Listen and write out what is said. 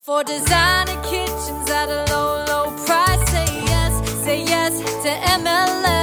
For designer kitchens at a low, low price. Say yes to MLS.